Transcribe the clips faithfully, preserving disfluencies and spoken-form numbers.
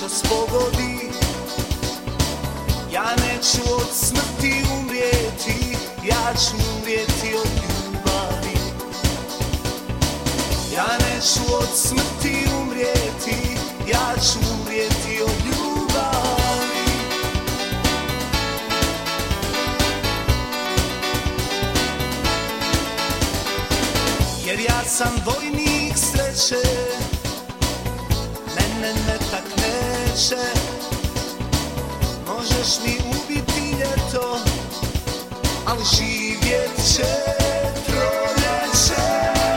noćas pogodi. Ja neću od smrti umrijeti, ja ću umrijeti od ljubavi. Ja neću od smrti umrijeti, ja ću umrijeti od ljubavi. Jer ja sam vojnik sreće, mene ne tak neće. Možeš mi ubiti ljeto, ali živjet će proljeće.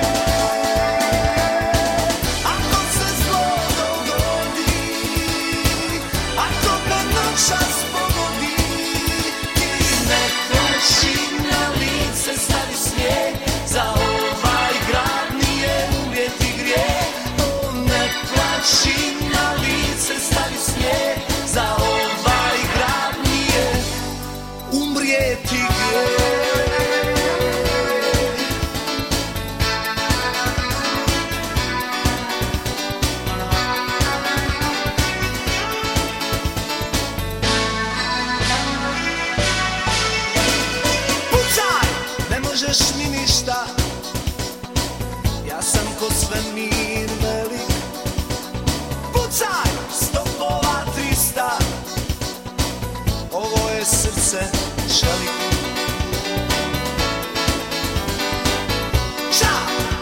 Ako se zlo dogodi, ako me noćas pogodi, ti ne plaši, na lice stavi snijeg. Za ovaj grad nije umrijeti grijeh. O, ne plaši, na lice stavi snijeg. Za ovaj grad nije umrijeti grijeh. Pucaj! Ne možeš mi ništa, ja sam ko svemir velik. Pucaj! Stopova trista, ovo je srce čelik. Ča!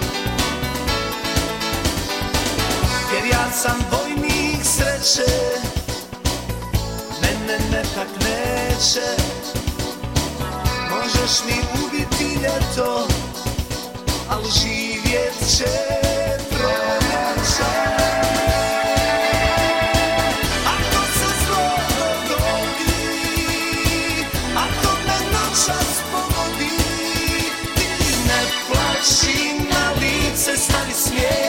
Jer ja sam vojnik sreće, mene ne tak neće. Možeš mi ubiti ljeto, ali živjet će proljeće. Ako se zlo dogodi, ako me noćas pogodi, ti ne plaši, na lice stavi smijeh.